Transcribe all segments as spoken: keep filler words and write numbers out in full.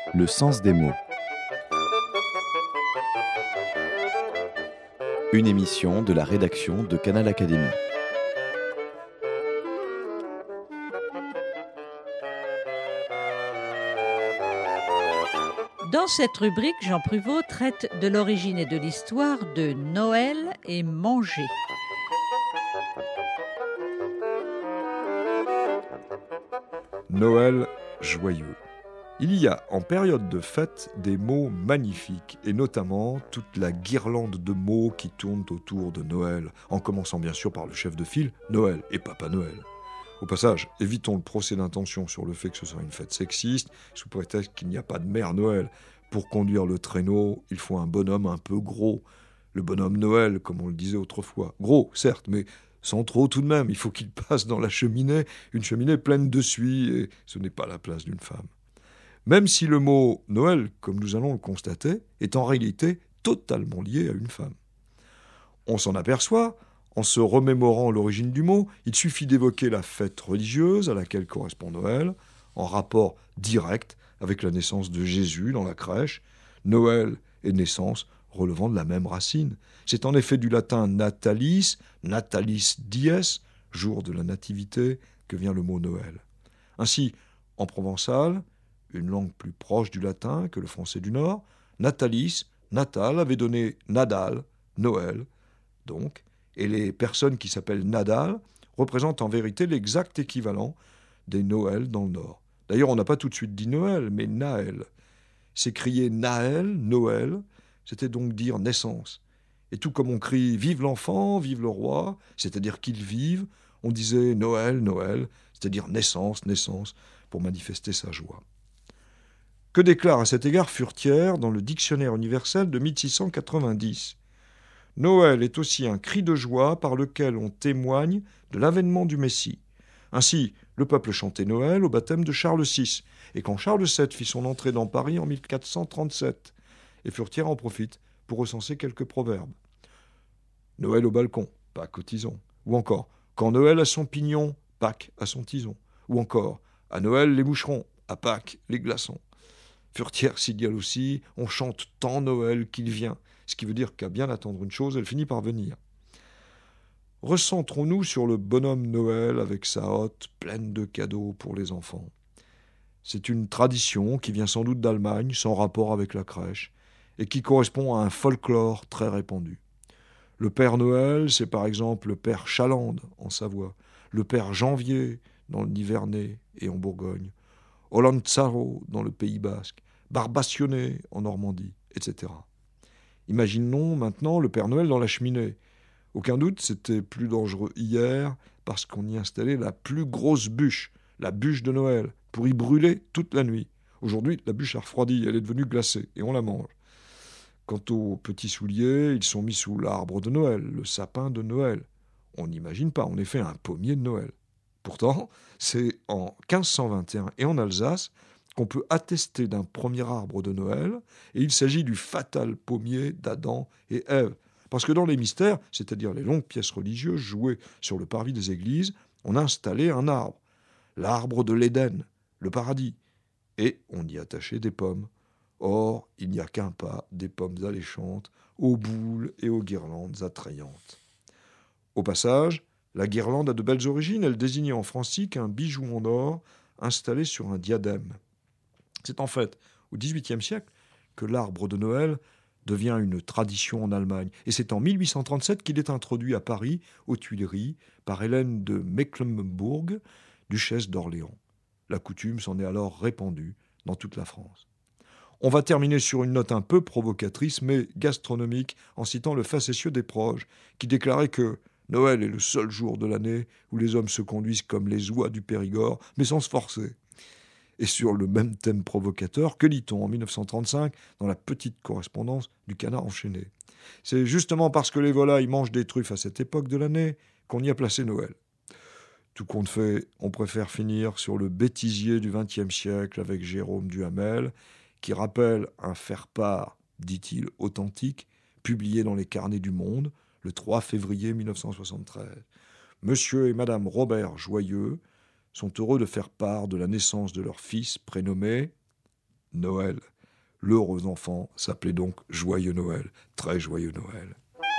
Le sens des mots. Une émission de la rédaction de Canal Académie. Dans cette rubrique, Jean Pruvot traite de l'origine et de l'histoire de Noël et manger. Noël joyeux. Il y a en période de fête des mots magnifiques, et notamment toute la guirlande de mots qui tournent autour de Noël, en commençant bien sûr par le chef de file, Noël et Papa Noël. Au passage, évitons le procès d'intention sur le fait que ce soit une fête sexiste, sous prétexte qu'il n'y a pas de mère Noël. Pour conduire le traîneau, il faut un bonhomme un peu gros. Le bonhomme Noël, comme on le disait autrefois. Gros, certes, mais sans trop tout de même. Il faut qu'il passe dans la cheminée, une cheminée pleine de suie, et ce n'est pas la place d'une femme. Même si le mot Noël, comme nous allons le constater, est en réalité totalement lié à une femme. On s'en aperçoit en se remémorant l'origine du mot. Il suffit d'évoquer la fête religieuse à laquelle correspond Noël, en rapport direct avec la naissance de Jésus dans la crèche. Noël et naissance relevant de la même racine. C'est en effet du latin natalis, natalis dies, jour de la nativité, que vient le mot Noël. Ainsi, en provençal, une langue plus proche du latin que le français du Nord, natalis, natal, avait donné Nadal, Noël, donc, et les personnes qui s'appellent Nadal représentent en vérité l'exact équivalent des Noëls dans le Nord. D'ailleurs, on n'a pas tout de suite dit Noël, mais Naël. S'écrier Naël, Noël, c'était donc dire naissance. Et tout comme on crie « Vive l'enfant, vive le roi », c'est-à-dire qu'il vive, on disait Noël, Noël, c'est-à-dire naissance, naissance, pour manifester sa joie. Que déclare à cet égard Furetière dans le Dictionnaire universel de mille six cent quatre-vingt-dix ? Noël est aussi un cri de joie par lequel on témoigne de l'avènement du Messie. Ainsi, le peuple chantait Noël au baptême de Charles six, et quand Charles sept fit son entrée dans Paris en mille quatre cent trente-sept. Et Furetière en profite pour recenser quelques proverbes. Noël au balcon, Pâques au tison. Ou encore, quand Noël a son pignon, Pâques a son tison. Ou encore, à Noël les moucherons, à Pâques les glaçons. Furetière signale aussi, on chante tant Noël qu'il vient, ce qui veut dire qu'à bien attendre une chose, elle finit par venir. Recentrons-nous sur le bonhomme Noël avec sa hotte pleine de cadeaux pour les enfants. C'est une tradition qui vient sans doute d'Allemagne, sans rapport avec la crèche, et qui correspond à un folklore très répandu. Le Père Noël, c'est par exemple le Père Chalande en Savoie, le Père Janvier dans le Nivernais et en Bourgogne, Olanzaro dans le Pays Basque, Barbationnet en Normandie, et cetera. Imaginons maintenant le Père Noël dans la cheminée. Aucun doute, c'était plus dangereux hier parce qu'on y installait la plus grosse bûche, la bûche de Noël, pour y brûler toute la nuit. Aujourd'hui, la bûche a refroidi, elle est devenue glacée et on la mange. Quant aux petits souliers, ils sont mis sous l'arbre de Noël, le sapin de Noël. On n'imagine pas, en effet, un pommier de Noël. Pourtant, c'est en quinze cent vingt et un et en Alsace qu'on peut attester d'un premier arbre de Noël, et il s'agit du fatal pommier d'Adam et Ève. Parce que dans les mystères, c'est-à-dire les longues pièces religieuses jouées sur le parvis des églises, on a installé un arbre, l'arbre de l'Éden, le paradis, et on y attachait des pommes. Or, il n'y a qu'un pas, des pommes alléchantes, aux boules et aux guirlandes attrayantes. Au passage, la guirlande a de belles origines, elle désignait en francique un bijou en or installé sur un diadème. C'est en fait au dix-huitième siècle que l'arbre de Noël devient une tradition en Allemagne, et c'est en mille huit cent trente-sept qu'il est introduit à Paris, aux Tuileries, par Hélène de Mecklembourg, duchesse d'Orléans. La coutume s'en est alors répandue dans toute la France. On va terminer sur une note un peu provocatrice, mais gastronomique, en citant le facétieux Desproges, qui déclarait que Noël est le seul jour de l'année où les hommes se conduisent comme les oies du Périgord, mais sans se forcer. Et sur le même thème provocateur, que lit-on en mille neuf cent trente-cinq dans la petite correspondance du Canard enchaîné ? C'est justement parce que les volailles mangent des truffes à cette époque de l'année qu'on y a placé Noël. Tout compte fait, on préfère finir sur le bêtisier du vingtième siècle avec Jérôme Duhamel, qui rappelle un faire-part, dit-il, authentique, publié dans les Carnets du Monde, le trois février mille neuf cent soixante-treize. Monsieur et Madame Robert Joyeux sont heureux de faire part de la naissance de leur fils prénommé Noël. L'heureux enfant s'appelait donc Joyeux Noël, très joyeux Noël.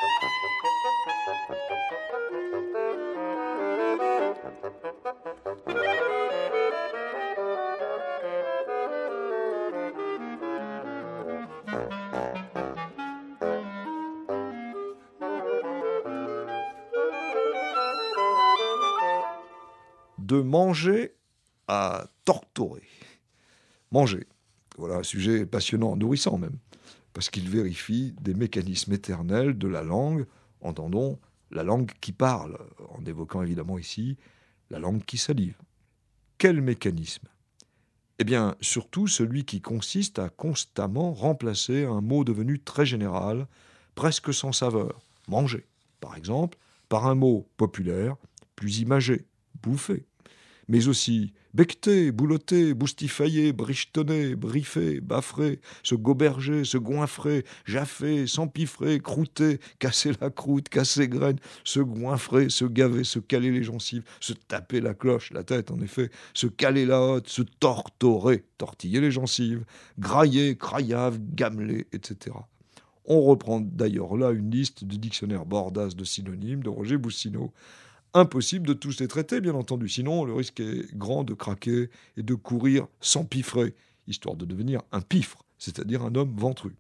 De manger à torturer. Manger, voilà un sujet passionnant, nourrissant même, parce qu'il vérifie des mécanismes éternels de la langue, entendons la langue qui parle, en évoquant évidemment ici la langue qui salive. Quel mécanisme ? Eh bien, surtout celui qui consiste à constamment remplacer un mot devenu très général, presque sans saveur, manger, par exemple, par un mot populaire, plus imagé, bouffer, mais aussi becqueter, boulotter, boustifailler, brichetonner, briefer, baffrer, se goberger, se goinfrer, jaffer, s'empiffrer, croûter, casser la croûte, casser graine, se goinfrer, se gaver, se caler les gencives, se taper la cloche, la tête en effet, se caler la hotte, se tortorer, tortiller les gencives, grailler, craiave, gameler, et cetera. On reprend d'ailleurs là une liste du dictionnaire Bordas de synonymes de Roger Boussineau. Impossible de tous les traiter, bien entendu, sinon le risque est grand de craquer et de courir s'empiffrer, histoire de devenir un piffre, c'est-à-dire un homme ventru.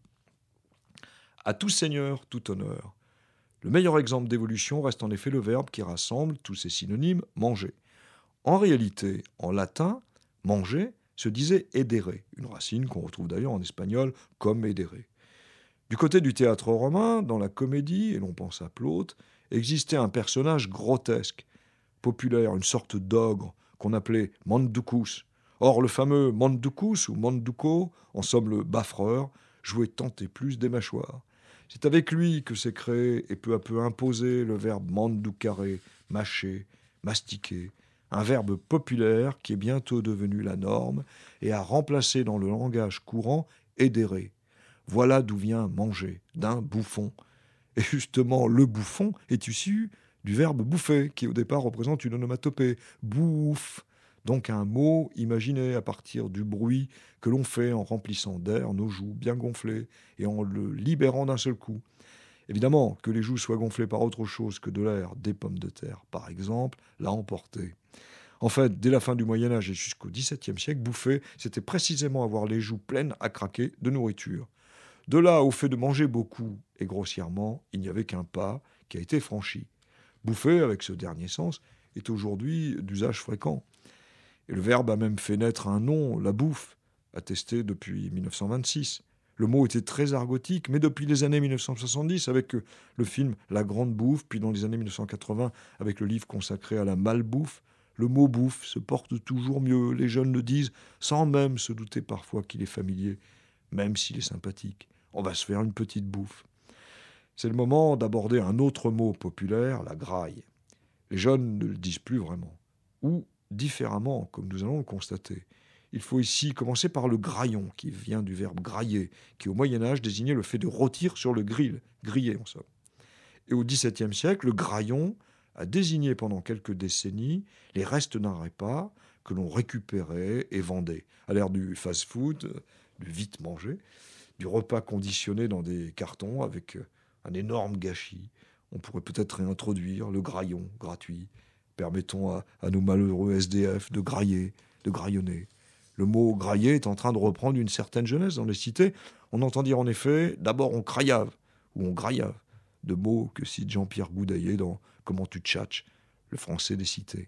À tout seigneur, tout honneur. Le meilleur exemple d'évolution reste en effet le verbe qui rassemble tous ces synonymes, manger. En réalité, en latin, manger se disait edere, une racine qu'on retrouve d'ailleurs en espagnol comme edere. Du côté du théâtre romain, dans la comédie, et l'on pense à Plaute, existait un personnage grotesque, populaire, une sorte d'ogre, qu'on appelait Manducus. Or, le fameux Manducus, ou Manduco, en somme le baffreur, jouait tant et plus des mâchoires. C'est avec lui que s'est créé et peu à peu imposé le verbe manducare, mâcher, mastiquer, un verbe populaire qui est bientôt devenu la norme et a remplacé dans le langage courant édérer. Voilà d'où vient manger, d'un bouffon. Et justement, le bouffon est issu du verbe bouffer, qui au départ représente une onomatopée, bouffe, donc un mot imaginé à partir du bruit que l'on fait en remplissant d'air nos joues bien gonflées et en le libérant d'un seul coup. Évidemment, que les joues soient gonflées par autre chose que de l'air, des pommes de terre, par exemple, l'a emporté. En fait, dès la fin du Moyen-Âge et jusqu'au dix-septième siècle, bouffer, c'était précisément avoir les joues pleines à craquer de nourriture. De là au fait de manger beaucoup et grossièrement, il n'y avait qu'un pas qui a été franchi. Bouffer, avec ce dernier sens, est aujourd'hui d'usage fréquent. Et le verbe a même fait naître un nom, la bouffe, attesté depuis mille neuf cent vingt-six. Le mot était très argotique, mais depuis les années mille neuf cent soixante-dix, avec le film La Grande Bouffe, puis dans les années mille neuf cent quatre-vingts, avec le livre consacré à la malbouffe, le mot bouffe se porte toujours mieux. Les jeunes le disent sans même se douter parfois qu'il est familier, même s'il est sympathique. On va se faire une petite bouffe. C'est le moment d'aborder un autre mot populaire, la graille. Les jeunes ne le disent plus vraiment. Ou différemment, comme nous allons le constater. Il faut ici commencer par le graillon, qui vient du verbe grailler, qui au Moyen-Âge désignait le fait de rôtir sur le grill, griller en somme. Et au dix-septième siècle, le graillon a désigné pendant quelques décennies les restes d'un repas que l'on récupérait et vendait, à l'ère du fast-food, du vite manger, du repas conditionné dans des cartons avec un énorme gâchis. On pourrait peut-être réintroduire le graillon gratuit, permettant à, à nos malheureux S D F de grailler, de graillonner. Le mot grailler est en train de reprendre une certaine jeunesse dans les cités. On entend dire en effet, d'abord on craiave ou on graillave, de mots que cite Jean-Pierre Goudaillet dans Comment tu tchatches, le français des cités.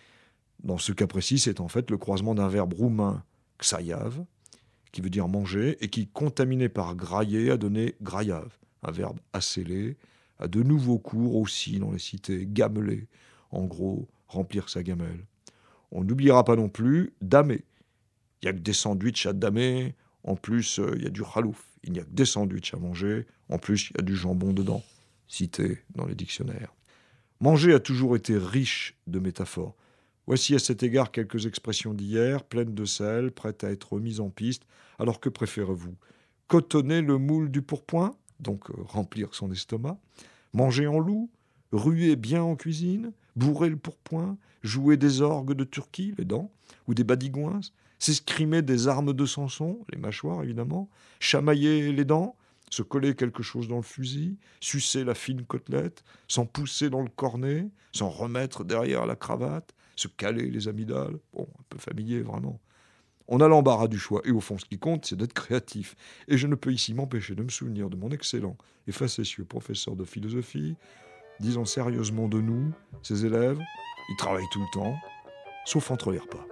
Dans ce cas précis, c'est en fait le croisement d'un verbe roumain, xaiave, qui veut dire manger, et qui, contaminé par grailler, a donné graiave, un verbe acélé, à de nouveaux cours aussi dans les cités, gameler, en gros, remplir sa gamelle. On n'oubliera pas non plus damer. Il n'y a que des sandwichs à damer, en plus il euh, y a du khalouf. Il n'y a que des sandwichs à manger, en plus il y a du jambon dedans, cité dans les dictionnaires. Manger a toujours été riche de métaphores. Voici à cet égard quelques expressions d'hier, pleines de sel, prêtes à être mises en piste. Alors que préférez-vous ? Cotonner le moule du pourpoint, donc euh, remplir son estomac, manger en loup, ruer bien en cuisine, bourrer le pourpoint, jouer des orgues de Turquie, les dents, ou des badigouins, s'escrimer des armes de Samson, les mâchoires évidemment, chamailler les dents, se coller quelque chose dans le fusil, sucer la fine côtelette, s'en pousser dans le cornet, s'en remettre derrière la cravate, se caler les amygdales. Bon, un peu familier vraiment. On a l'embarras du choix, et au fond, ce qui compte, c'est d'être créatif. Et je ne peux ici m'empêcher de me souvenir de mon excellent et facétieux professeur de philosophie, disant sérieusement de nous, ses élèves, ils travaillent tout le temps, sauf entre les repas.